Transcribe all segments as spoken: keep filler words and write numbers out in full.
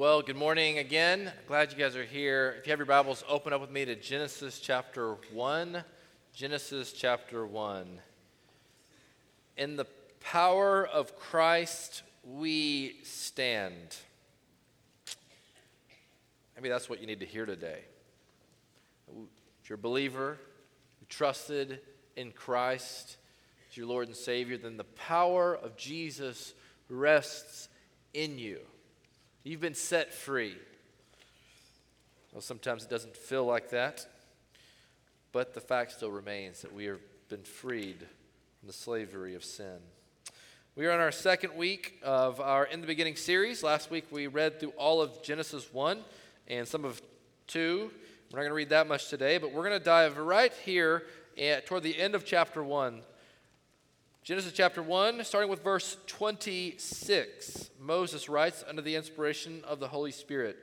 Well, good morning again. Glad you guys are here. If you have your Bibles, open up with me to Genesis chapter one. Genesis chapter one. In the power of Christ, we stand. Maybe that's what you need to hear today. If you're a believer, you trusted in Christ as your Lord and Savior, then the power of Jesus rests in you. You've been set free. Well, sometimes it doesn't feel like that, but the fact still remains that we have been freed from the slavery of sin. We are in our second week of our In the Beginning series. Last week we read through all of Genesis one and some of two. We're not going to read that much today, but we're going to dive right here at, toward the end of chapter one. Genesis chapter one, starting with verse twenty-six. Moses writes under the inspiration of the Holy Spirit.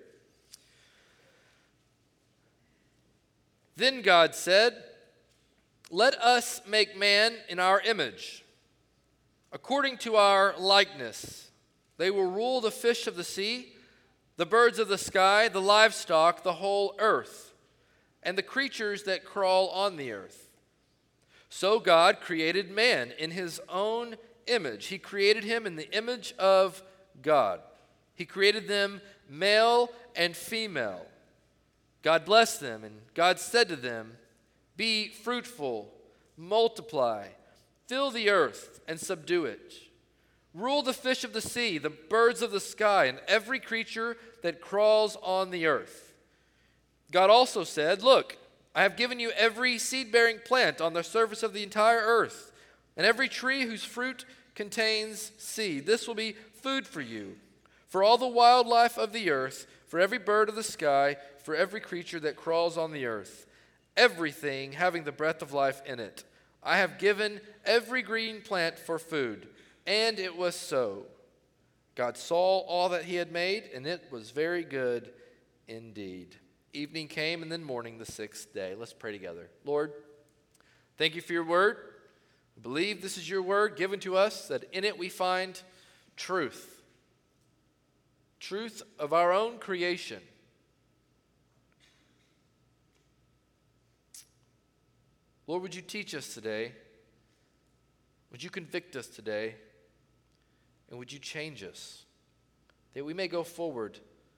Then God said, "Let us make man in our image, according to our likeness. They will rule the fish of the sea, the birds of the sky, the livestock, the whole earth, and the creatures that crawl on the earth." So God created man in his own image. He created him in the image of God. He created them male and female. God blessed them, and God said to them, "Be fruitful, multiply, fill the earth and subdue it. Rule the fish of the sea, the birds of the sky, and every creature that crawls on the earth." God also said, "Look, I have given you every seed-bearing plant on the surface of the entire earth, and every tree whose fruit contains seed. This will be food for you, for all the wildlife of the earth, for every bird of the sky, for every creature that crawls on the earth, everything having the breath of life in it. I have given every green plant for food." And it was so. God saw all that he had made, and it was very good indeed. Evening came, and then morning the sixth day. Let's pray together. Lord, thank you for your word. We believe this is your word given to us, that in it we find truth. Truth of our own creation. Lord, would you teach us today? Would you convict us today? And would you change us? That we may go forward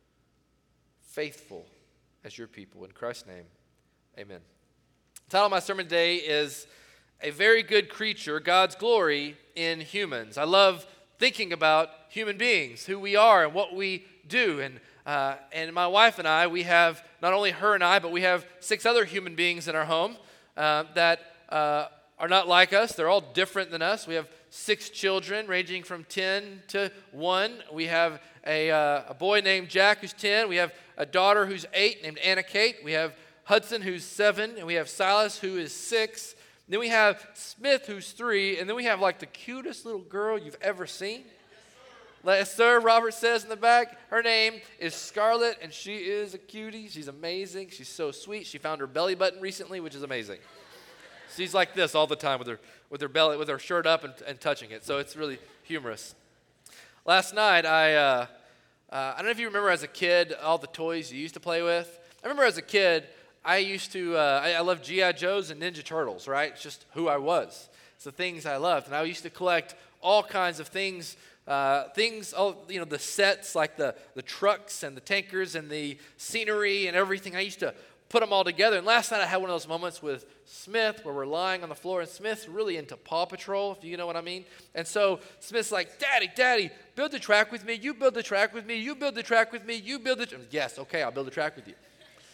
faithful as your people. In Christ's name, amen. The title of my sermon today is "A Very Good Creature, God's Glory in Humans." I love thinking about human beings, who we are and what we do. And uh, and my wife and I, we have, not only her and I, but we have six other human beings in our home uh, that uh, are not like us. They're all different than us. We have six children ranging from ten to one. We have a, uh, a boy named Jack who's ten. We have a daughter who's eight named Anna Kate. We have Hudson who's seven. And we have Silas who is six. And then we have Smith who's three. And then we have like the cutest little girl you've ever seen. Yes, sir, Robert says in the back. Her name is Scarlett, and she is a cutie. She's amazing. She's so sweet. She found her belly button recently, which is amazing. She's like this all the time with her with her belly, with her shirt up and, and touching it. So it's really humorous. Last night, I uh, uh, I don't know if you remember as a kid all the toys you used to play with. I remember as a kid, I used to uh, I, I loved G I. Joes and Ninja Turtles. Right, it's just who I was. It's the things I loved, and I used to collect all kinds of things. Uh, things, oh, you know, the sets like the the trucks and the tankers and the scenery and everything. I used to put them all together. And last night I had one of those moments with Smith where we're lying on the floor, and Smith's really into Paw Patrol, if you know what I mean. And so Smith's like, "Daddy, Daddy, build the track with me. You build the track with me. You build the track with me. You build the track." Yes, okay, I'll build the track with you.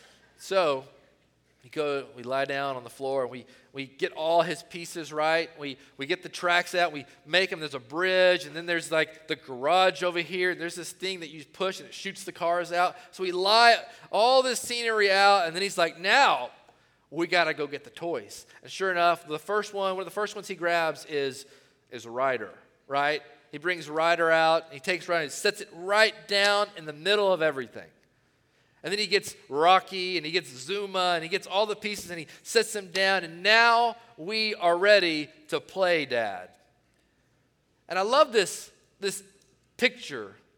So we go, we lie down on the floor, and we we get all his pieces right. We we get the tracks out. We make them. There's a bridge, and then there's like the garage over here. And there's this thing that you push, and it shoots the cars out. So we lie all this scenery out, and then he's like, "Now we got to go get the toys." And sure enough, the first one, one of the first ones he grabs is is Ryder, right? He brings Ryder out, and he takes Ryder and sets it right down in the middle of everything. And then he gets Rocky, and he gets Zuma, and he gets all the pieces, and he sets them down, and now we are ready to play, Dad. And I love this, this picture,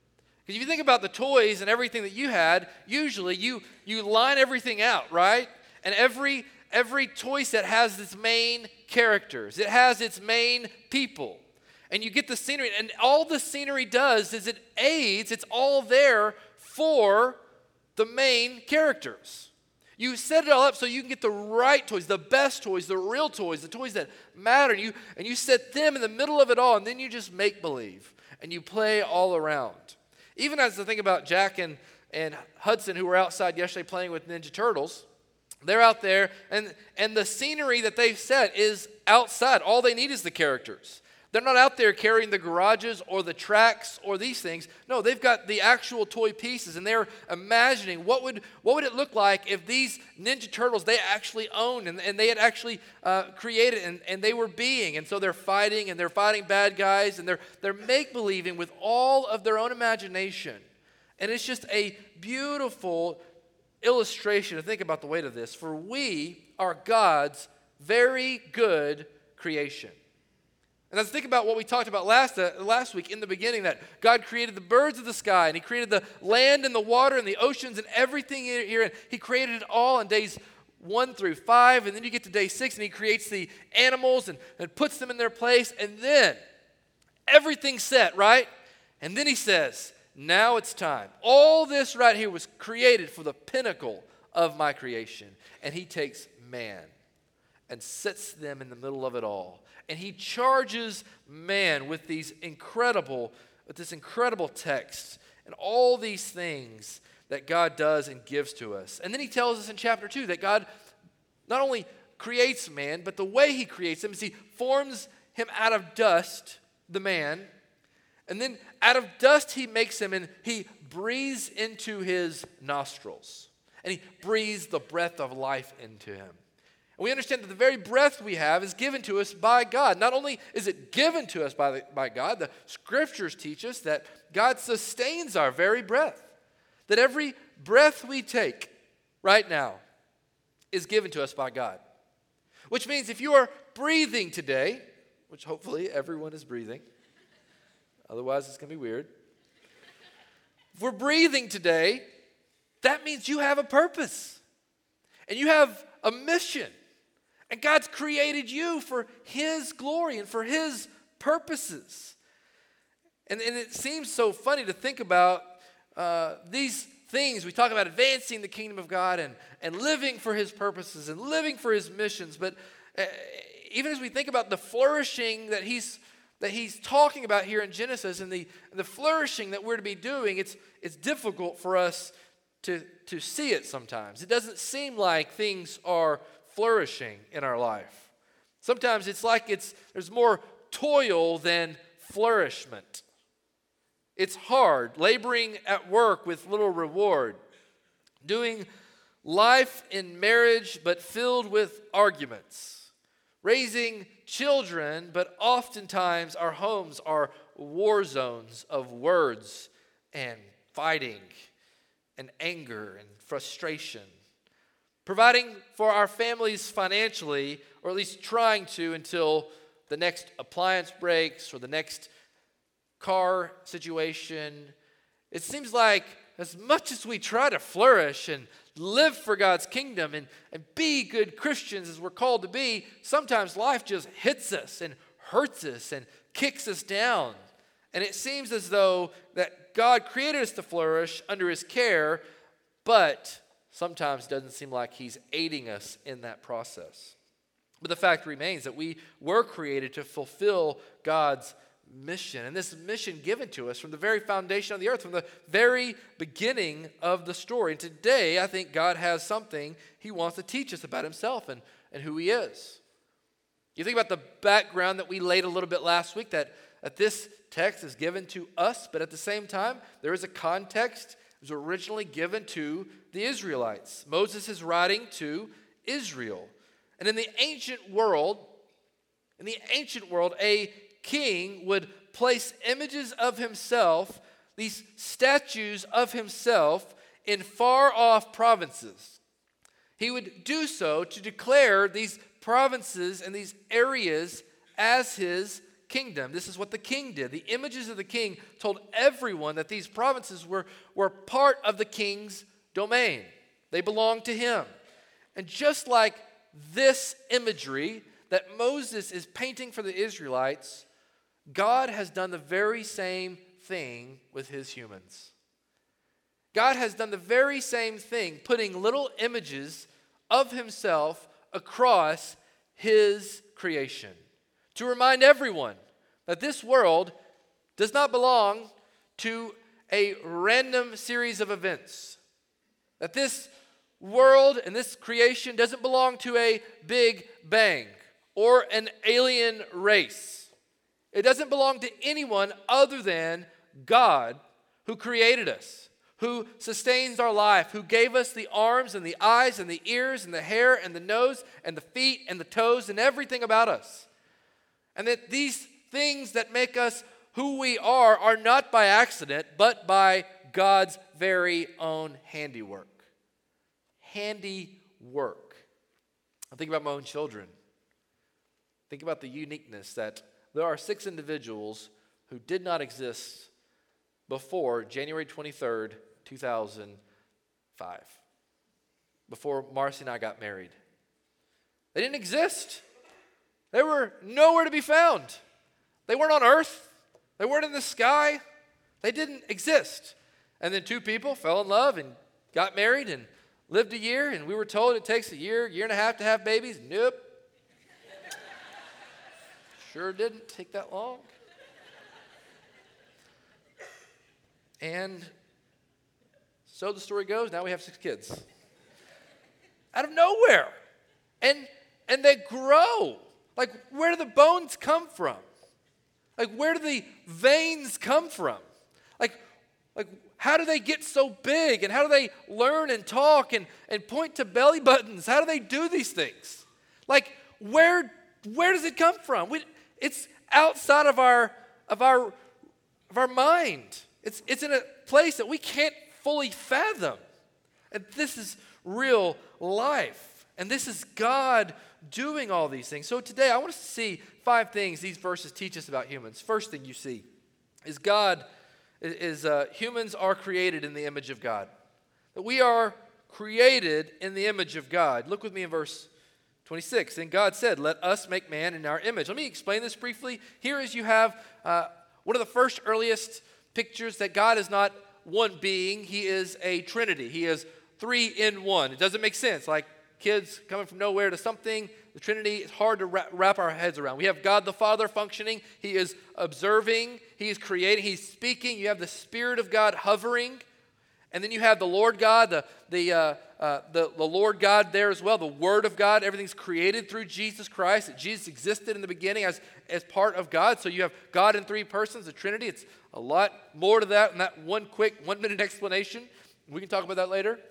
Because if you think about the toys and everything that you had, usually you you line everything out, right? And every every toy set has its main characters. It has its main people. And you get the scenery, and all the scenery does is it aids, it's all there for the main characters. You set it all up so you can get the right toys, the best toys, the real toys, the toys that matter. And you, and you set them in the middle of it all, and then you just make believe, and you play all around. Even as I think about Jack and, and Hudson, who were outside yesterday playing with Ninja Turtles, they're out there, and, and the scenery that they've set is outside. All they need is the characters. They're not out there carrying the garages or the tracks or these things. No, they've got the actual toy pieces, and they're imagining what would what would it look like if these Ninja Turtles they actually owned and, and they had actually uh, created and, and they were being. And so they're fighting, and they're fighting bad guys, and they're, they're make-believing with all of their own imagination. And it's just a beautiful illustration to think about the weight of this. For we are God's very good creation. And let's think about what we talked about last uh, last week in the beginning, that God created the birds of the sky, and he created the land and the water and the oceans and everything here. And he created it all in days one through five, and then you get to day six, and he creates the animals and, and puts them in their place, and then everything's set, right? And then he says, now it's time. All this right here was created for the pinnacle of my creation. And he takes man and sets them in the middle of it all. And he charges man with these incredible, with this incredible text and all these things that God does and gives to us. And then he tells us in chapter two that God not only creates man, but the way he creates him is he forms him out of dust, the man, and then out of dust he makes him, and he breathes into his nostrils. And he breathes the breath of life into him. And we understand that the very breath we have is given to us by God. Not only is it given to us by, the, by God, the scriptures teach us that God sustains our very breath. That every breath we take right now is given to us by God. Which means if you are breathing today, which hopefully everyone is breathing, otherwise it's going to be weird. If we're breathing today, that means you have a purpose. And you have a mission. And God's created you for his glory and for his purposes. And, and it seems so funny to think about uh, these things. We talk about advancing the kingdom of God and, and living for his purposes and living for his missions. But uh, even as we think about the flourishing that he's that he's talking about here in Genesis and the, the flourishing that we're to be doing, it's, it's difficult for us to, to see it sometimes. It doesn't seem like things are flourishing in our life. Sometimes it's like it's there's more toil than flourishment. It's hard, laboring at work with little reward, doing life in marriage but filled with arguments, raising children, but oftentimes our homes are war zones of words and fighting and anger and frustration. Providing for our families financially, or at least trying to until the next appliance breaks or the next car situation. It seems like as much as we try to flourish and live for God's kingdom and, and be good Christians as we're called to be, sometimes life just hits us and hurts us and kicks us down. And it seems as though that God created us to flourish under his care, but sometimes it doesn't seem like he's aiding us in that process. But the fact remains that we were created to fulfill God's mission. And this mission given to us from the very foundation of the earth, from the very beginning of the story. And today, I think God has something he wants to teach us about himself and, and who he is. You think about the background that we laid a little bit last week, that, that this text is given to us, but at the same time, there is a context. It was originally given to the Israelites. Moses is writing to Israel. And in the ancient world, in the ancient world, a king would place images of himself, these statues of himself, in far-off provinces. He would do so to declare these provinces and these areas as his kingdom. This is what the king did. The images of the king told everyone that these provinces were, were part of the king's domain. They belonged to him. And just like this imagery that Moses is painting for the Israelites, God has done the very same thing with his humans. God has done the very same thing, putting little images of himself across his creation to remind everyone that this world does not belong to a random series of events. That this world and this creation doesn't belong to a big bang or an alien race. It doesn't belong to anyone other than God, who created us, who sustains our life, who gave us the arms and the eyes and the ears and the hair and the nose and the feet and the toes and everything about us. And that these things that make us who we are are not by accident, but by God's very own handiwork. Handiwork. I think about my own children. Think about the uniqueness that there are six individuals who did not exist before January twenty-third, two thousand five, before Marcy and I got married. They didn't exist. They were nowhere to be found. They weren't on earth. They weren't in the sky. They didn't exist. And then two people fell in love and got married and lived a year, and we were told it takes a year, year and a half to have babies. Nope. Sure didn't take that long. And so the story goes, now we have six kids. Out of nowhere. And and they grow. Like, where do the bones come from? Like, where do the veins come from? Like, like how do they get so big? And how do they learn and talk and, and point to belly buttons? How do they do these things? Like, where where does it come from? We, it's outside of our of our of our mind. It's it's in a place that we can't fully fathom. And this is real life. And this is God doing all these things. So today I want us to see five things these verses teach us about humans. First thing you see is God is uh, humans are created in the image of God. That we are created in the image of God. Look with me in verse twenty-six. And God said, "Let us make man in our image." Let me explain this briefly. Here is you have uh, one of the first earliest pictures that God is not one being. He is a trinity. He is three in one. It doesn't make sense. Like kids coming from nowhere to something. The Trinity is hard to wrap our heads around. We have God the Father functioning. He is observing. He is creating. He's speaking. You have the Spirit of God hovering. And then you have the Lord God, the, the, uh, uh, the, the Lord God there as well, the Word of God. Everything's created through Jesus Christ. That Jesus existed in the beginning as, as part of God. So you have God in three persons, the Trinity. It's a lot more to that than that one quick one-minute explanation. We can talk about that later.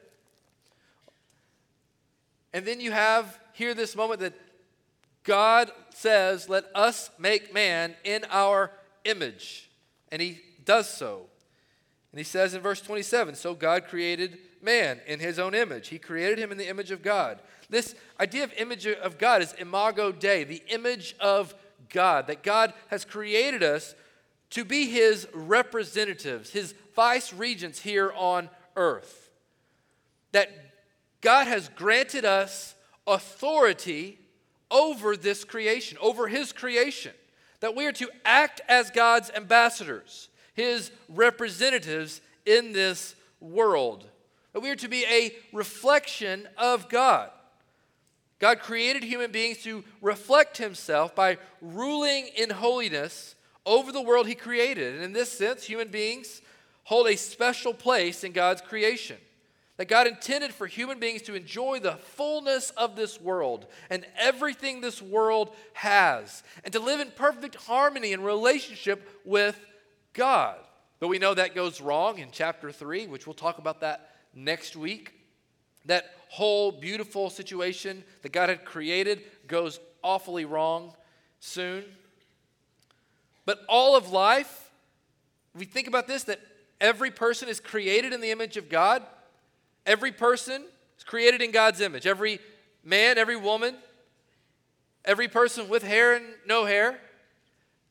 And then you have here this moment that God says, "Let us make man in our image." And he does so. And he says in verse twenty-seven, "So God created man in his own image." He created him in the image of God. This idea of image of God is imago Dei, the image of God, that God has created us to be his representatives, his vice regents here on earth. That God has granted us authority over this creation, over his creation. That we are to act as God's ambassadors, his representatives in this world. That we are to be a reflection of God. God created human beings to reflect himself by ruling in holiness over the world he created. And in this sense, human beings hold a special place in God's creation. That God intended for human beings to enjoy the fullness of this world and everything this world has, and to live in perfect harmony and relationship with God. But we know that goes wrong in chapter three, which we'll talk about that next week. That whole beautiful situation that God had created goes awfully wrong soon. But all of life, if we think about this, that every person is created in the image of God. Every person is created in God's image. Every man, every woman, every person with hair and no hair.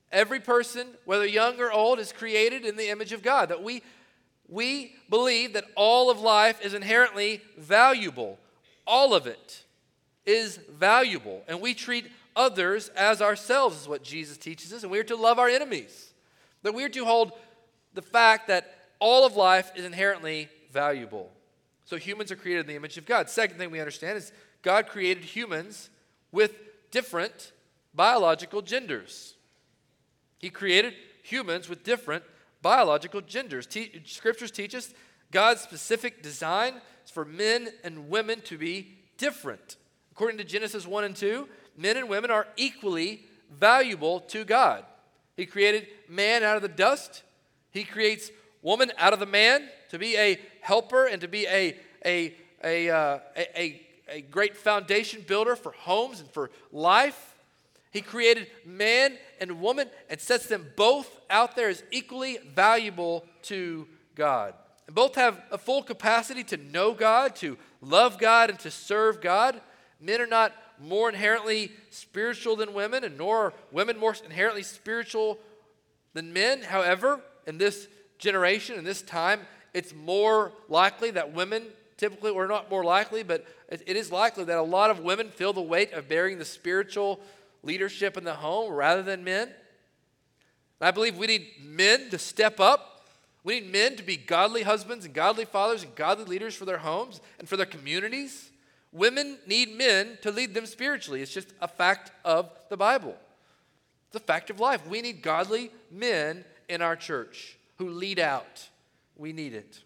Every person, whether young or old, is created in the image of God. That we, we believe that all of life is inherently valuable. All of it is valuable. And we treat others as ourselves, is what Jesus teaches us. And we are to love our enemies. That we are to hold the fact that all of life is inherently valuable. So humans are created in the image of God. Second thing we understand is God created humans with different biological genders. He created humans with different biological genders. Te- scriptures teach us God's specific design is for men and women to be different. According to Genesis one and two, men and women are equally valuable to God. He created man out of the dust. He creates woman out of the man to be a helper and to be a, a, a, uh, a, a, a great foundation builder for homes and for life. He created man and woman and sets them both out there as equally valuable to God. And both have a full capacity to know God, to love God, and to serve God. Men are not more inherently spiritual than women, and nor are women more inherently spiritual than men. However, in this generation, in this time, it's more likely that women typically, or not more likely, but it is likely that a lot of women feel the weight of bearing the spiritual leadership in the home rather than men. And I believe we need men to step up. We need men to be godly husbands and godly fathers and godly leaders for their homes and for their communities. Women need men to lead them spiritually. It's just a fact of the Bible. It's a fact of life. We need godly men in our church who lead out. We need it.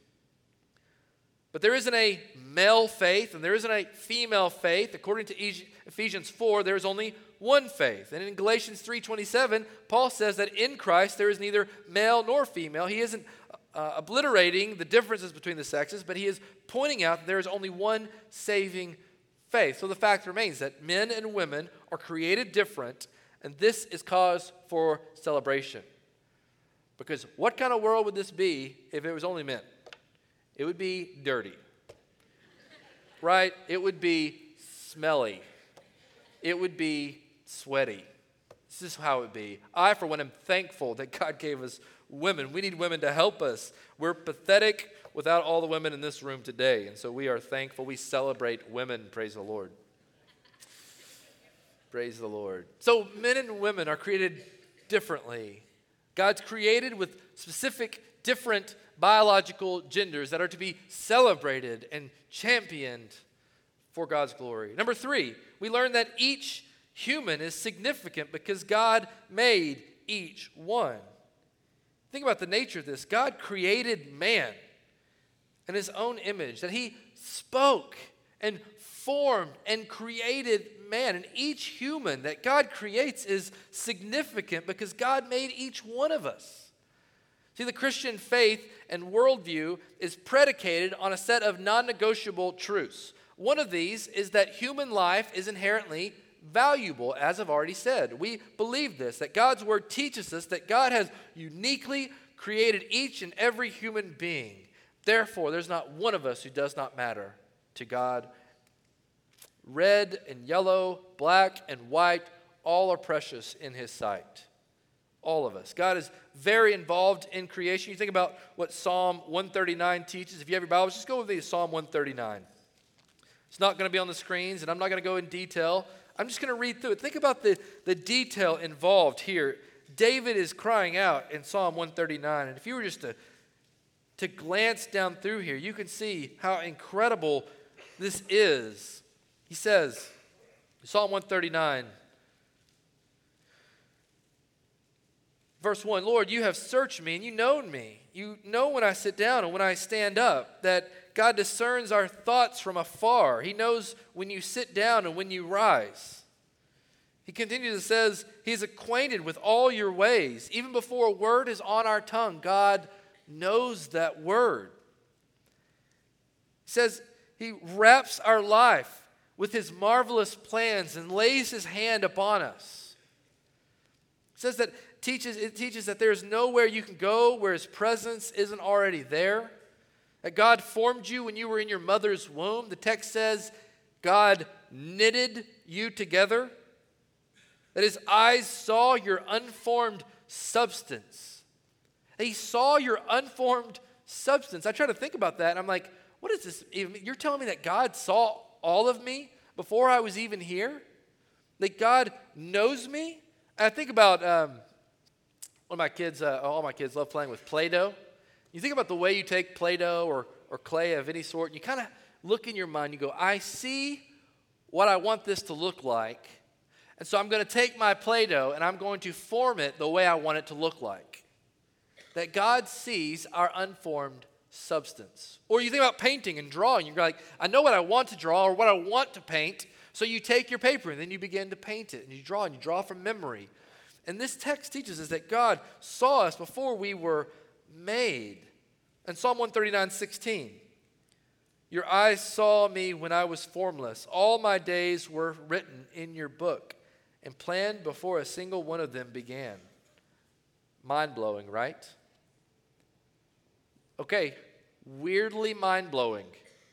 But there isn't a male faith and there isn't a female faith. According to Ephesians four, there is only one faith. And in Galatians three twenty-seven, Paul says that in Christ there is neither male nor female. He isn't uh, obliterating the differences between the sexes, but he is pointing out that there is only one saving faith. So the fact remains that men and women are created different, and this is cause for celebration. Because what kind of world would this be if it was only men? It would be dirty, right? It would be smelly. It would be sweaty. This is how it would be. I, for one, am thankful that God gave us women. We need women to help us. We're pathetic without all the women in this room today, and so we are thankful. We celebrate women. Praise the Lord. Praise the Lord. So men and women are created differently. God's created with specific different biological genders that are to be celebrated and championed for God's glory. Number three, we learn that each human is significant because God made each one. Think about the nature of this. God created man in his own image, that he spoke and formed and created man. And each human that God creates is significant because God made each one of us. See, the Christian faith and worldview is predicated on a set of non-negotiable truths. One of these is that human life is inherently valuable, as I've already said. We believe this, that God's word teaches us that God has uniquely created each and every human being. Therefore, there's not one of us who does not matter to God. Red and yellow, black and white, all are precious in his sight. All of us. God is very involved in creation. You think about what Psalm one thirty-nine teaches. If you have your Bibles, just go with me to Psalm one thirty-nine. It's not going to be on the screens, and I'm not going to go in detail. I'm just going to read through it. Think about the, the detail involved here. David is crying out in Psalm one thirty-nine, and if you were just to, to glance down through here, you can see how incredible this is. He says, Psalm one thirty-nine, verse one, Lord, you have searched me and you know me. You know when I sit down and when I stand up, that God discerns our thoughts from afar. He knows when you sit down and when you rise. He continues and says, He's acquainted with all your ways. Even before a word is on our tongue, God knows that word. He says He wraps our life with His marvelous plans and lays His hand upon us. It says that teaches, it teaches that there is nowhere you can go where His presence isn't already there. That God formed you when you were in your mother's womb. The text says God knitted you together. That His eyes saw your unformed substance. He saw your unformed substance. I try to think about that, and I'm like, what is this? You're telling me that God saw all of me before I was even here? That God knows me? And I think about um, one of my kids, uh, all my kids love playing with Play-Doh. You think about the way you take Play-Doh or, or clay of any sort, and you kind of look in your mind, you go, I see what I want this to look like, and so I'm going to take my Play-Doh and I'm going to form it the way I want it to look like. That God sees our unformed substance. Or you think about painting and drawing. You're like, I know what I want to draw or what I want to paint. So you take your paper and then you begin to paint it. And you draw and you draw from memory. And this text teaches us that God saw us before we were made. In Psalm one thirty-nine, sixteen, your eyes saw me when I was formless. All my days were written in your book and planned before a single one of them began. Mind-blowing, right? Okay, weirdly mind-blowing.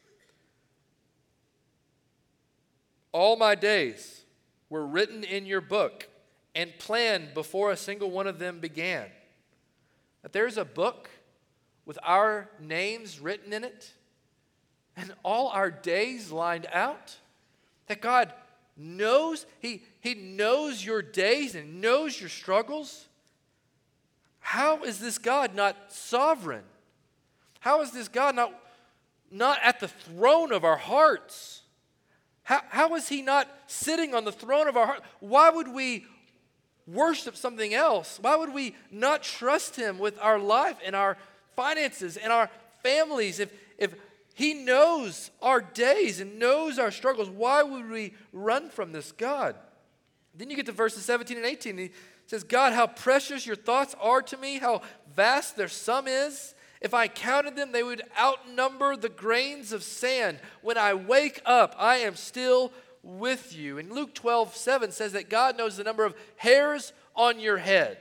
All my days were written in your book and planned before a single one of them began. That there's a book with our names written in it and all our days lined out. That God knows, He, he knows your days and knows your struggles. How is this God not sovereign? How is this God not, not at the throne of our hearts? How, how is He not sitting on the throne of our heart? Why would we worship something else? Why would we not trust Him with our life and our finances and our families? If, if He knows our days and knows our struggles, why would we run from this God? Then you get to verses seventeen and eighteen. And he says, God, how precious your thoughts are to me, how vast their sum is. If I counted them, they would outnumber the grains of sand. When I wake up, I am still with you. And Luke twelve, seven says that God knows the number of hairs on your head.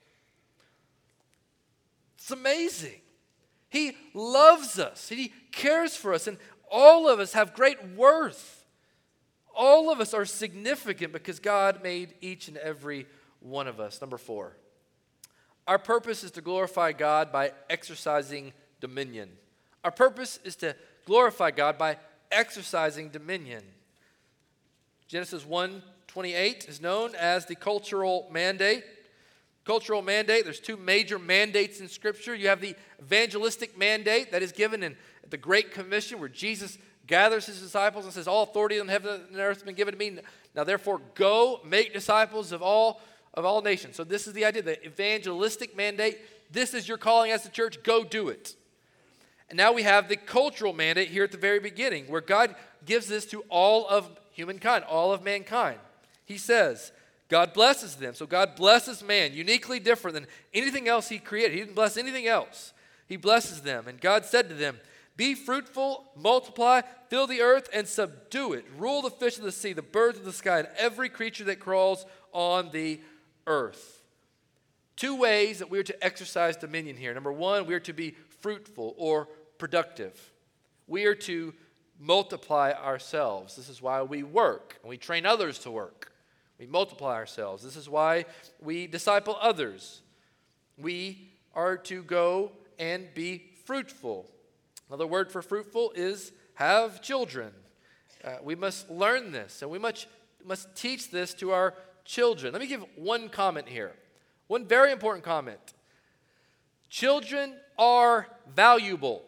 It's amazing. He loves us. He cares for us. And all of us have great worth. All of us are significant because God made each and every one of us. Number four. Our purpose is to glorify God by exercising dominion. Our purpose is to glorify God by exercising dominion. Genesis one twenty-eight is known as the cultural mandate. Cultural mandate, there's two major mandates in Scripture. You have the evangelistic mandate that is given in the Great Commission where Jesus gathers his disciples and says, all authority in heaven and earth has been given to me. Now therefore go make disciples of all of all nations. So this is the idea, the evangelistic mandate. This is your calling as the church. Go do it. And now we have the cultural mandate here at the very beginning where God gives this to all of humankind, all of mankind. He says, God blesses them. So God blesses man, uniquely different than anything else he created. He didn't bless anything else. He blesses them. And God said to them, be fruitful, multiply, fill the earth, and subdue it. Rule the fish of the sea, the birds of the sky, and every creature that crawls on the earth. Two ways that we are to exercise dominion here. Number one, we are to be fruitful or productive. We are to multiply ourselves. This is why we work and we train others to work. We multiply ourselves. This is why we disciple others. We are to go and be fruitful. Another word for fruitful is have children. Uh, we must learn this and we must, must teach this to our children. Let me give one comment here. One very important comment. Children are valuable.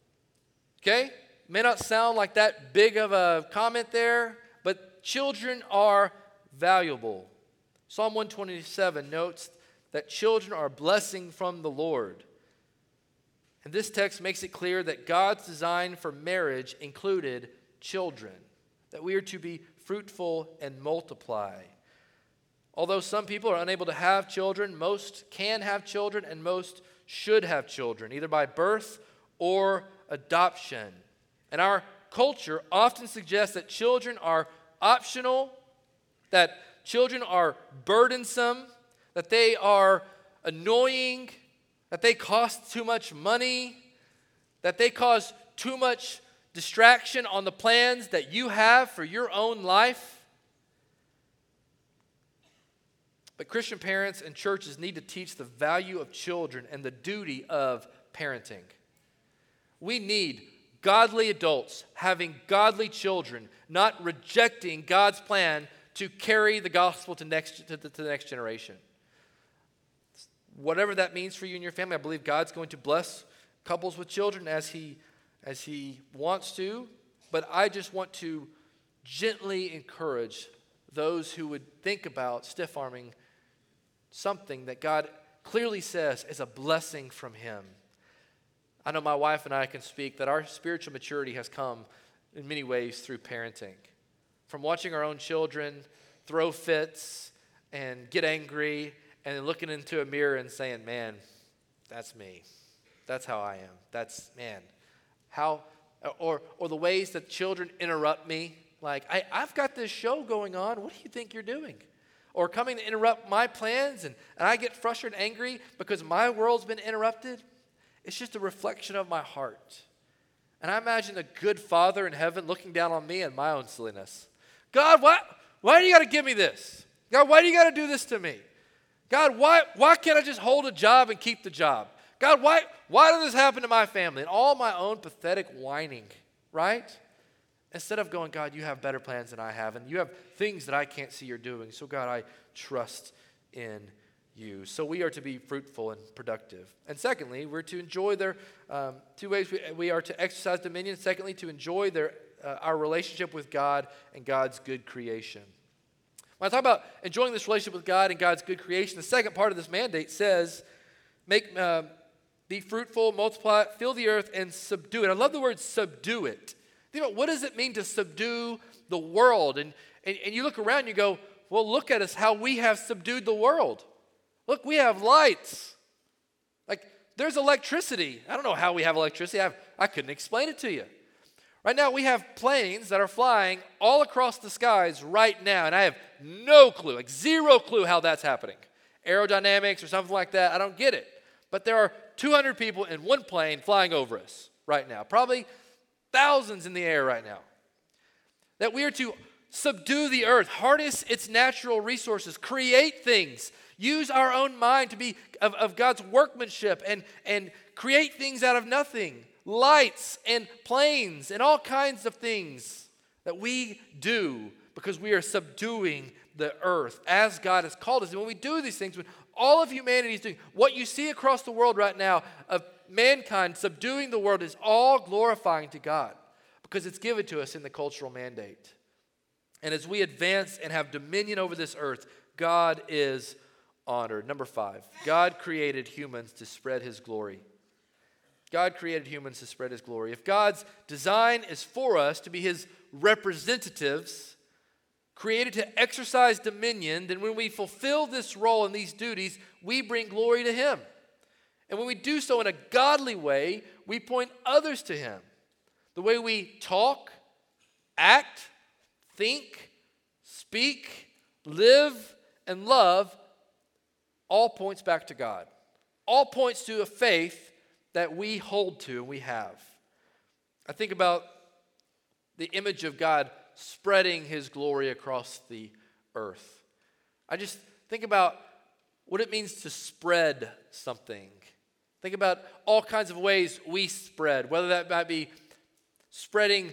Okay? May not sound like that big of a comment there, but children are valuable. Psalm one twenty-seven notes that children are a blessing from the Lord. And this text makes it clear that God's design for marriage included children, that we are to be fruitful and multiply. Although some people are unable to have children, most can have children and most should have children, either by birth or adoption. And our culture often suggests that children are optional, that children are burdensome, that they are annoying, that they cost too much money, that they cause too much distraction on the plans that you have for your own life. But Christian parents and churches need to teach the value of children and the duty of parenting. We need godly adults having godly children, not rejecting God's plan to carry the gospel to, next, to, the, to the next generation. Whatever that means for you and your family, I believe God's going to bless couples with children as he, as he wants to. But I just want to gently encourage those who would think about stiff-arming something that God clearly says is a blessing from him. I know my wife and I can speak that our spiritual maturity has come in many ways through parenting. From watching our own children throw fits and get angry and then looking into a mirror and saying, man, that's me. That's how I am. That's, man, how, or or the ways that children interrupt me. Like, I, I've got this show going on. What do you think you're doing? Or coming to interrupt my plans and, and I get frustrated and angry because my world's been interrupted. It's just a reflection of my heart. And I imagine a good father in heaven looking down on me and my own silliness. God, why, why do you got to give me this? God, why do you got to do this to me? God, why, why can't I just hold a job and keep the job? God, why, why did this happen to my family? And all my own pathetic whining, right? Instead of going, God, you have better plans than I have, and you have things that I can't see you're doing. So, God, I trust in you. So we are to be fruitful and productive. And secondly, we're to enjoy their, um, two ways we, we are to exercise dominion. Secondly, to enjoy their uh, our relationship with God and God's good creation. When I talk about enjoying this relationship with God and God's good creation, the second part of this mandate says, make, uh, be fruitful, multiply, fill the earth, and subdue it. I love the word subdue it. Think about what does it mean to subdue the world? And, and, and you look around and you go, well, look at us, how we have subdued the world. Look, we have lights. Like, there's electricity. I don't know how we have electricity. I, have, I couldn't explain it to you. Right now, we have planes that are flying all across the skies right now, and I have no clue, like zero clue how that's happening. Aerodynamics or something like that, I don't get it. But there are two hundred people in one plane flying over us right now, probably thousands in the air right now. That we are to subdue the earth, harness its natural resources, create things, use our own mind to be of, of God's workmanship and, and create things out of nothing. Lights and planes and all kinds of things that we do because we are subduing the earth as God has called us. And when we do these things, when all of humanity is doing, what you see across the world right now of mankind subduing the world is all glorifying to God because it's given to us in the cultural mandate. And as we advance and have dominion over this earth, God is honored. Number five, God created humans to spread his glory. God created humans to spread his glory. If God's design is for us to be his representatives, created to exercise dominion, then when we fulfill this role and these duties, we bring glory to him. And when we do so in a godly way, we point others to him. The way we talk, act, think, speak, live, and love all points back to God. All points to a faith that we hold to and we have. I think about the image of God spreading his glory across the earth. I just think about what it means to spread something. Think about all kinds of ways we spread, whether that might be spreading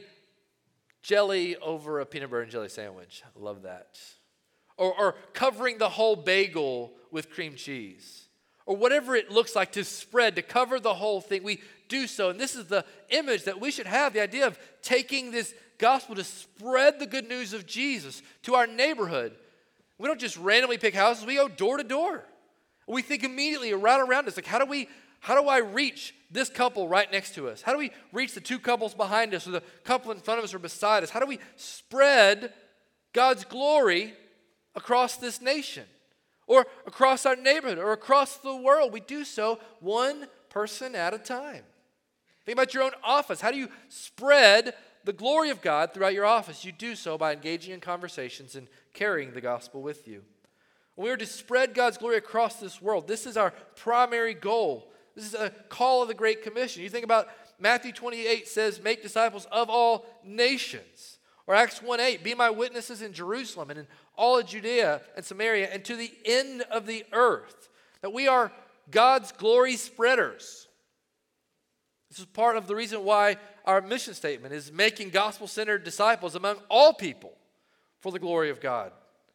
jelly over a peanut butter and jelly sandwich. I love that. Or, or covering the whole bagel with cream cheese. Or whatever it looks like to spread, to cover the whole thing, we do so. And this is the image that we should have, the idea of taking this gospel to spread the good news of Jesus to our neighborhood. We don't just randomly pick houses, we go door to door. We think immediately right around us, like how do we, how do I reach this couple right next to us? How do we reach the two couples behind us or the couple in front of us or beside us? How do we spread God's glory across this nation? Or across our neighborhood, or across the world. We do so one person at a time. Think about your own office. How do you spread the glory of God throughout your office? You do so by engaging in conversations and carrying the gospel with you. We are to spread God's glory across this world. This is our primary goal. This is a call of the Great Commission. You think about Matthew twenty-eight says, make disciples of all nations. Or Acts one eight, be my witnesses in Jerusalem and in all of Judea and Samaria and to the end of the earth. That we are God's glory spreaders. This is part of the reason why our mission statement is making gospel-centered disciples among all people for the glory of God.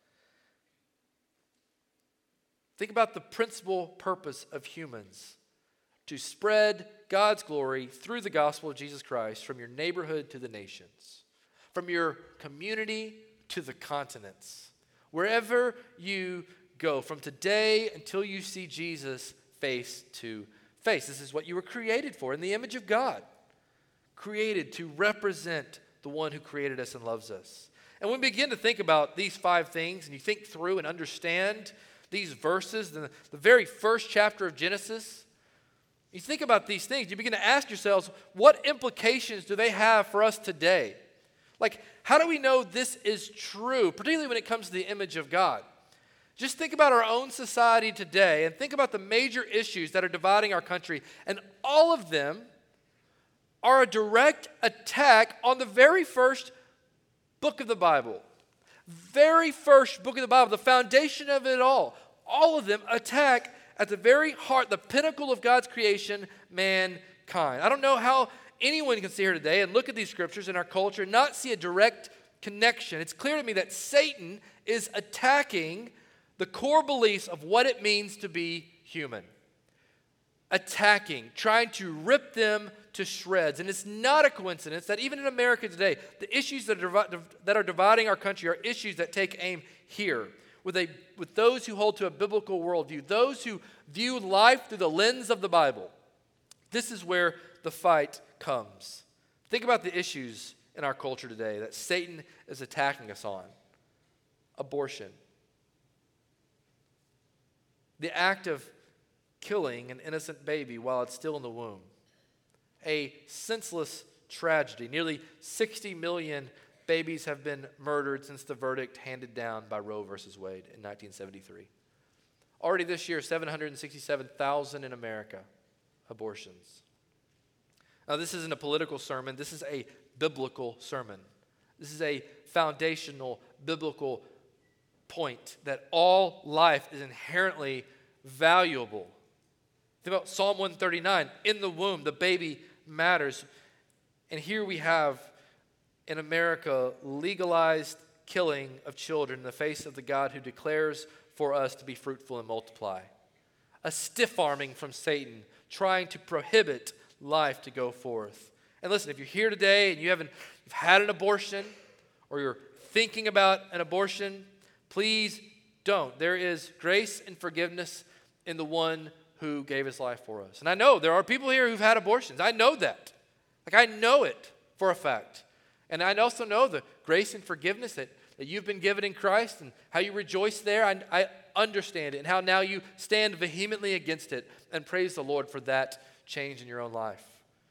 Think about the principal purpose of humans: to spread God's glory through the gospel of Jesus Christ from your neighborhood to the nations, from your community to the continents. Wherever you go, from today until you see Jesus face to face. This is what you were created for, in the image of God. Created to represent the one who created us and loves us. And when we begin to think about these five things, and you think through and understand these verses, the, the very first chapter of Genesis, you think about these things, you begin to ask yourselves, what implications do they have for us today? Like, how do we know this is true, particularly when it comes to the image of God? Just think about our own society today and think about the major issues that are dividing our country, and all of them are a direct attack on the very first book of the Bible. Very first book of the Bible, the foundation of it all. All of them attack at the very heart, the pinnacle of God's creation, mankind. I don't know how anyone can sit here today and look at these scriptures in our culture and not see a direct connection. It's clear to me that Satan is attacking the core beliefs of what it means to be human. Attacking, trying to rip them to shreds. And it's not a coincidence that even in America today, the issues that are, that are dividing our country are issues that take aim here, with, a, with those who hold to a biblical worldview, those who view life through the lens of the Bible. This is where the fight comes. Think about the issues in our culture today that Satan is attacking us on. Abortion. The act of killing an innocent baby while it's still in the womb. A senseless tragedy. Nearly sixty million babies have been murdered since the verdict handed down by Roe versus Wade in nineteen seventy-three. Already this year, seven hundred sixty-seven thousand in America, abortions. Now, this isn't a political sermon. This is a biblical sermon. This is a foundational biblical point that all life is inherently valuable. Think about Psalm one thirty-nine. In the womb, the baby matters. And here we have, in America, legalized killing of children in the face of the God who declares for us to be fruitful and multiply. A stiff arming from Satan, trying to prohibit life to go forth. And listen, if you're here today and you haven't you've had an abortion, or you're thinking about an abortion, please don't. There is grace and forgiveness in the one who gave his life for us. And I know there are people here who've had abortions. I know that. Like, I know it for a fact. And I also know the grace and forgiveness that, that you've been given in Christ and how you rejoice there. I, I understand it, and how now you stand vehemently against it and praise the Lord for that change in your own life.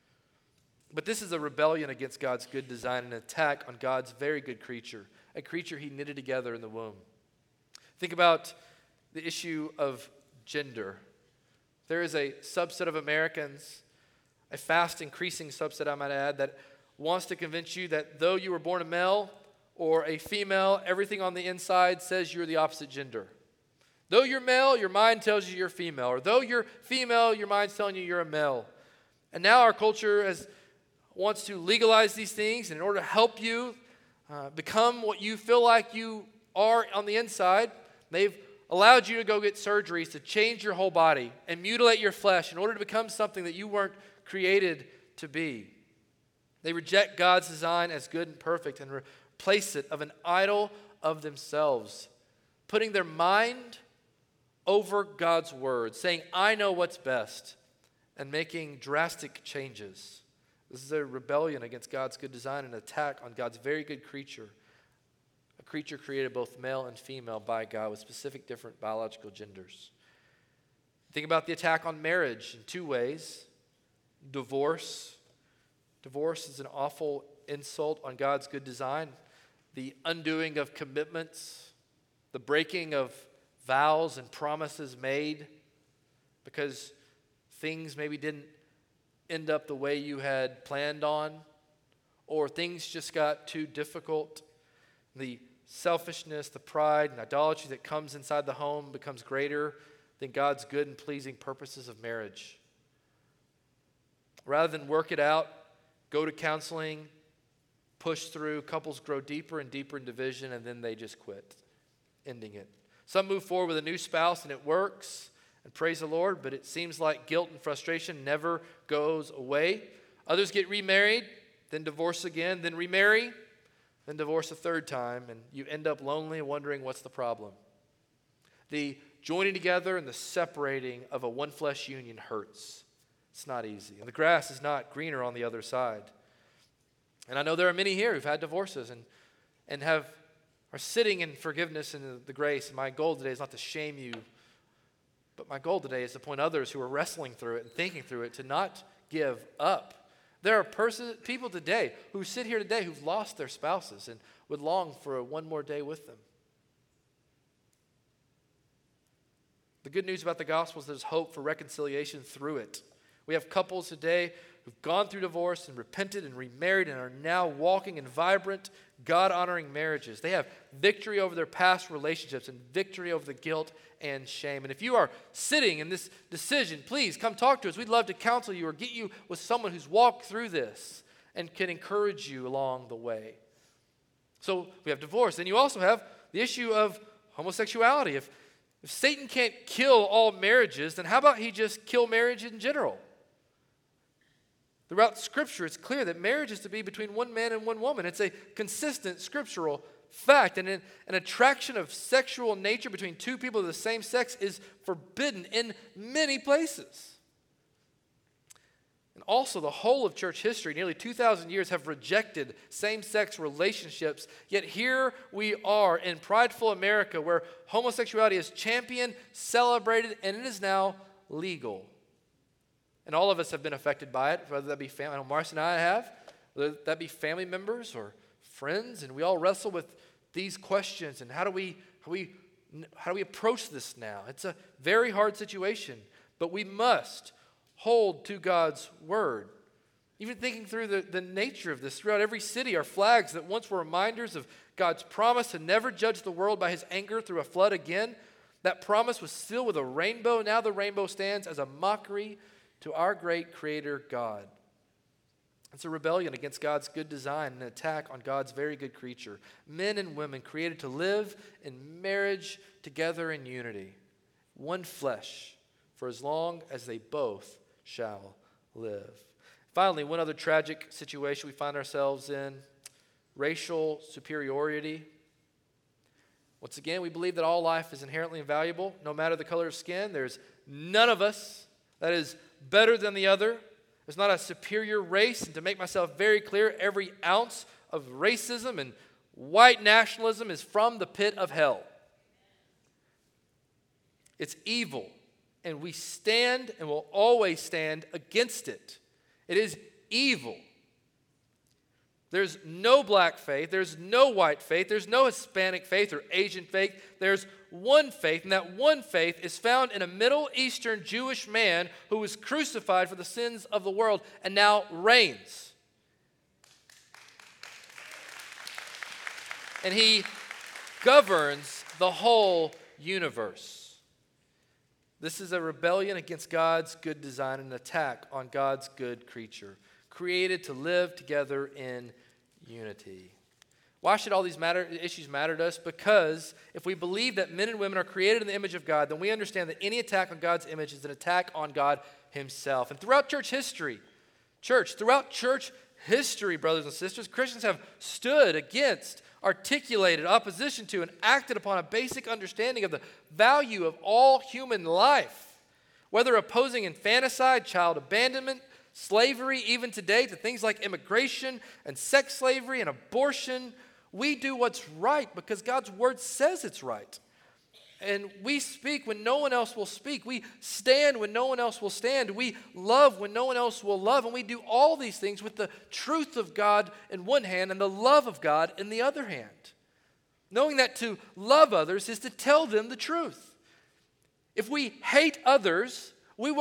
But this is a rebellion against God's good design, an attack on God's very good creature, a creature he knitted together in the womb. Think about the issue of gender. There is a subset of Americans, a fast increasing subset I might add, that wants to convince you that though you were born a male or a female, everything on the inside says you're the opposite gender. Though you're male, your mind tells you you're female. Or though you're female, your mind's telling you you're a male. And now our culture has, wants to legalize these things, and in order to help you uh, become what you feel like you are on the inside, they've allowed you to go get surgeries to change your whole body and mutilate your flesh in order to become something that you weren't created to be. They reject God's design as good and perfect and replace it of an idol of themselves, putting their mind over God's word, saying, I know what's best, and making drastic changes. This is a rebellion against God's good design, an attack on God's very good creature, a creature created both male and female by God with specific different biological genders. Think about the attack on marriage in two ways. Divorce. Divorce is an awful insult on God's good design. The undoing of commitments, the breaking of vows and promises made because things maybe didn't end up the way you had planned on, or things just got too difficult. The selfishness, the pride, and idolatry that comes inside the home becomes greater than God's good and pleasing purposes of marriage. Rather than work it out, go to counseling, push through, couples grow deeper and deeper in division, and then they just quit, ending it. Some move forward with a new spouse and it works, and praise the Lord, but it seems like guilt and frustration never goes away. Others get remarried, then divorce again, then remarry, then divorce a third time, and you end up lonely and wondering what's the problem. The joining together and the separating of a one flesh union hurts. It's not easy. And the grass is not greener on the other side. And I know there are many here who've had divorces and, and have are sitting in forgiveness and the, the grace. And my goal today is not to shame you, but my goal today is to point others who are wrestling through it and thinking through it to not give up. There are person, people today who sit here today who've lost their spouses and would long for a one more day with them. The good news about the gospel is there's hope for reconciliation through it. We have couples today who've gone through divorce and repented and remarried and are now walking in vibrant, God-honoring marriages. They have victory over their past relationships and victory over the guilt and shame. And if you are sitting in this decision, please come talk to us. We'd love to counsel you or get you with someone who's walked through this and can encourage you along the way. So we have divorce. Then you also have the issue of homosexuality. If, if Satan can't kill all marriages, then how about he just kill marriage in general? Throughout Scripture, it's clear that marriage is to be between one man and one woman. It's a consistent scriptural fact. And an, an attraction of sexual nature between two people of the same sex is forbidden in many places. And also, the whole of church history, nearly two thousand years, have rejected same-sex relationships. Yet here we are in prideful America where homosexuality is championed, celebrated, and it is now legal. And all of us have been affected by it, whether that be family. I know Marcy and I have, whether that be family members or friends, and we all wrestle with these questions. And how do we, how we, how do we approach this now? It's a very hard situation, but we must hold to God's word. Even thinking through the, the nature of this, throughout every city are flags that once were reminders of God's promise to never judge the world by his anger through a flood again. That promise was still with a rainbow. Now the rainbow stands as a mockery to our great Creator God. It's a rebellion against God's good design and an attack on God's very good creature. Men and women created to live in marriage together in unity, one flesh, for as long as they both shall live. Finally, one other tragic situation we find ourselves in, racial superiority. Once again, we believe that all life is inherently invaluable, no matter the color of skin. There's none of us that is better than the other. There's not a superior race. And to make myself very clear, every ounce of racism and white nationalism is from the pit of hell. It's evil, and we stand and will always stand against it. It is evil. There's no black faith. There's no white faith. There's no Hispanic faith or Asian faith. There's one faith, and that one faith is found in a Middle Eastern Jewish man who was crucified for the sins of the world and now reigns. And he governs the whole universe. This is a rebellion against God's good design, an attack on God's good creature, created to live together in unity. Why should all these matter, issues matter to us? Because if we believe that men and women are created in the image of God, then we understand that any attack on God's image is an attack on God himself. And throughout church history, church, throughout church history, brothers and sisters, Christians have stood against, articulated opposition to, and acted upon a basic understanding of the value of all human life, whether opposing infanticide, child abandonment, slavery, even today to things like immigration and sex slavery and abortion. We do what's right because God's word says it's right. And we speak when no one else will speak. We stand when no one else will stand. We love when no one else will love. And we do all these things with the truth of God in one hand and the love of God in the other hand. Knowing that to love others is to tell them the truth. If we hate others, we won't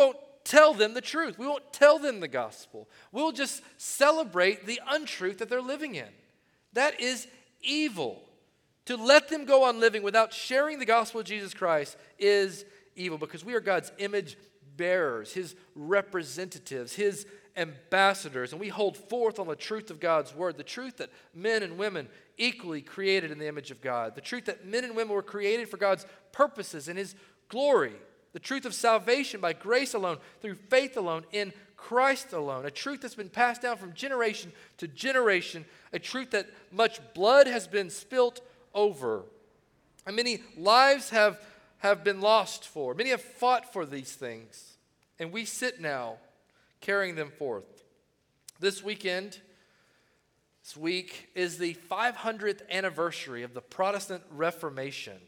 tell them the truth. We won't tell them the gospel. We'll just celebrate the untruth that they're living in. That is evil. To let them go on living without sharing the gospel of Jesus Christ is evil, because we are God's image bearers, his representatives, his ambassadors, and we hold forth on the truth of God's word, the truth that men and women equally created in the image of God, the truth that men and women were created for God's purposes and his glory, the truth of salvation by grace alone, through faith alone, in Christ alone, a truth that's been passed down from generation to generation, a truth that much blood has been spilt over, and many lives have, have been lost for. Many have fought for these things, and we sit now carrying them forth. This weekend, this week, is the five hundredth anniversary of the Protestant Reformation.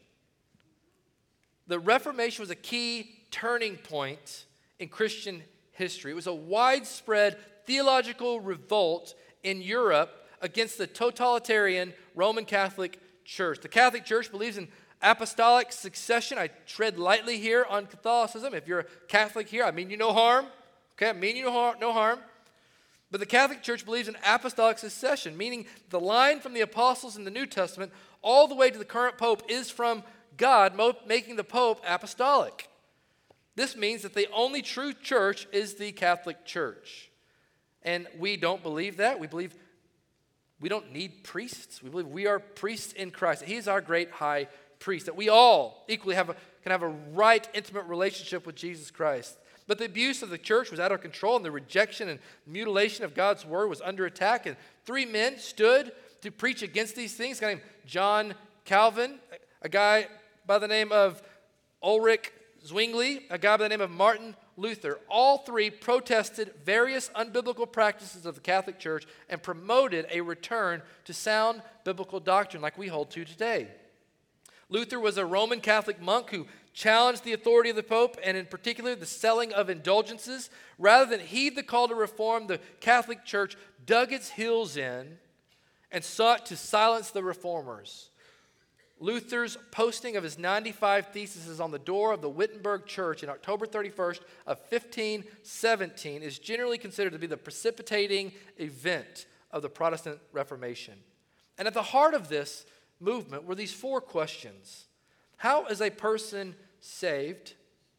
The Reformation was a key turning point in Christian history. It was a widespread theological revolt in Europe against the totalitarian Roman Catholic Church. The Catholic Church believes in apostolic succession. I tread lightly here on Catholicism. If you're a Catholic here, I mean you no harm. Okay, I mean you no harm. No harm. But the Catholic Church believes in apostolic succession, meaning the line from the apostles in the New Testament all the way to the current pope is from God, making the pope apostolic. This means that the only true church is the Catholic Church. And we don't believe that. We believe we don't need priests. We believe we are priests in Christ. He is our great high priest, that we all equally have a, can have a right, intimate relationship with Jesus Christ. But the abuse of the church was out of control, and the rejection and mutilation of God's word was under attack. And three men stood to preach against these things. A guy named John Calvin, a guy by the name of Ulrich Zwingli, a guy by the name of Martin Luther. All three protested various unbiblical practices of the Catholic Church and promoted a return to sound biblical doctrine like we hold to today. Luther was a Roman Catholic monk who challenged the authority of the Pope, and in particular the selling of indulgences. Rather than heed the call to reform, the Catholic Church dug its heels in and sought to silence the reformers. Luther's posting of his ninety-five theses on the door of the Wittenberg Church on October thirty-first of fifteen seventeen is generally considered to be the precipitating event of the Protestant Reformation. And at the heart of this movement were these four questions. How is a person saved?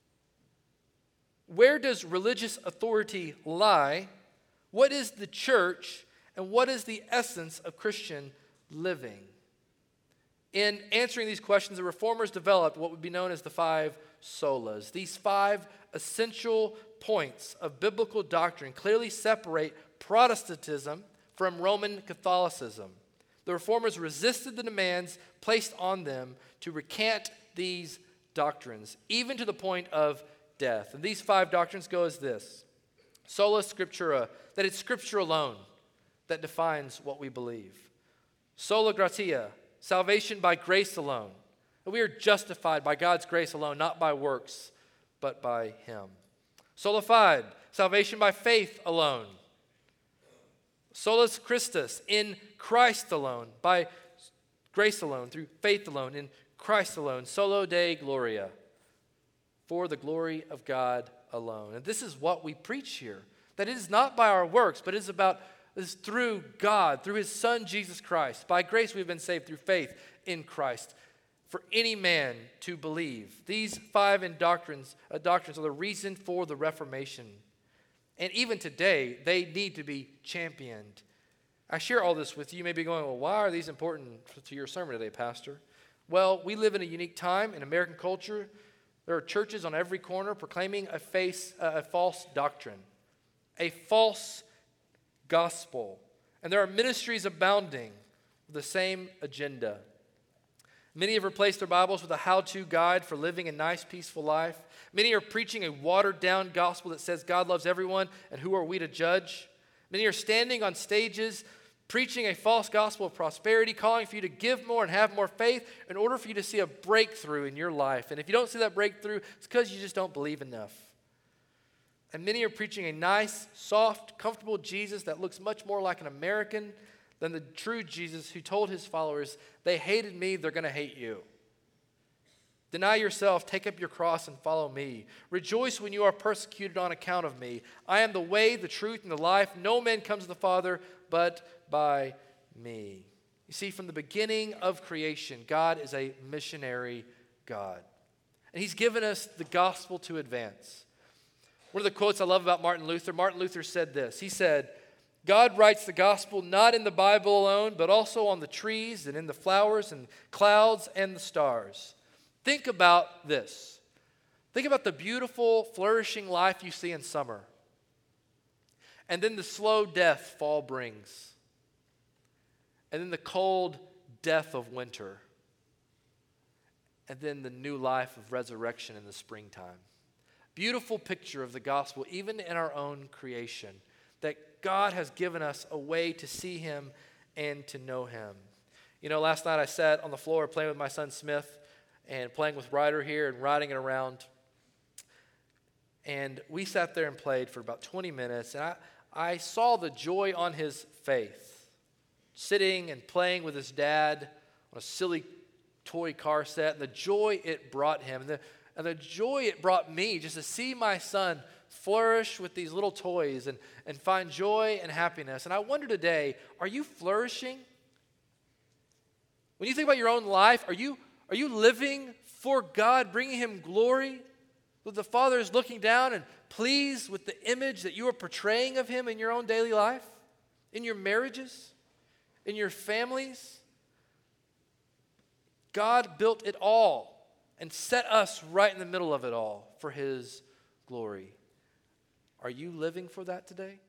Where does religious authority lie? What is the church? And what is the essence of Christian living? In answering these questions, the reformers developed what would be known as the five solas. These five essential points of biblical doctrine clearly separate Protestantism from Roman Catholicism. The reformers resisted the demands placed on them to recant these doctrines, even to the point of death. And these five doctrines go as this: sola scriptura, that it's Scripture alone that defines what we believe. Sola gratia, salvation by grace alone. That we are justified by God's grace alone, not by works, but by Him. Sola fide, salvation by faith alone. Solus Christus, in Christ alone, by grace alone, through faith alone, in Christ alone. Solo Deo Gloria, for the glory of God alone. And this is what we preach here, that it is not by our works, but it is about it is through God, through His Son, Jesus Christ. By grace we've been saved through faith in Christ, for any man to believe. These five in doctrines, uh, doctrines are the reason for the Reformation. And even today, they need to be championed. I share all this with you. You may be going, well, why are these important to your sermon today, Pastor? Well, we live in a unique time in American culture. There are churches on every corner proclaiming a, face, uh, a false doctrine, a false gospel. And there are ministries abounding with the same agenda. Many have replaced their Bibles with a how-to guide for living a nice, peaceful life. Many are preaching a watered-down gospel that says God loves everyone, and who are we to judge? Many are standing on stages preaching a false gospel of prosperity, calling for you to give more and have more faith in order for you to see a breakthrough in your life. And if you don't see that breakthrough, it's because you just don't believe enough. And many are preaching a nice, soft, comfortable Jesus that looks much more like an American than the true Jesus who told His followers, they hated me, they're going to hate you. Deny yourself, take up your cross, and follow me. Rejoice when you are persecuted on account of me. I am the way, the truth, and the life. No man comes to the Father but by me. You see, from the beginning of creation, God is a missionary God. And he's given us the gospel to advance. One of the quotes I love about Martin Luther, Martin Luther said this. He said, God writes the gospel not in the Bible alone, but also on the trees and in the flowers and clouds and the stars. Think about this. Think about the beautiful, flourishing life you see in summer. And then the slow death fall brings. And then the cold death of winter. And then the new life of resurrection in the springtime. Beautiful picture of the gospel, even in our own creation, that God has given us a way to see him and to know him. You know, last night I sat on the floor playing with my son Smith and playing with Ryder here and riding it around. And we sat there and played for about twenty minutes, and I, I saw the joy on his face, sitting and playing with his dad on a silly toy car set, and the joy it brought him, and the, and the joy it brought me just to see my son flourish with these little toys and, and find joy and happiness. And I wonder today, are you flourishing? When you think about your own life, are you, are you living for God, bringing him glory? That the Father is looking down and pleased with the image that you are portraying of him in your own daily life, in your marriages, in your families? God built it all and set us right in the middle of it all for his glory. Are you living for that today?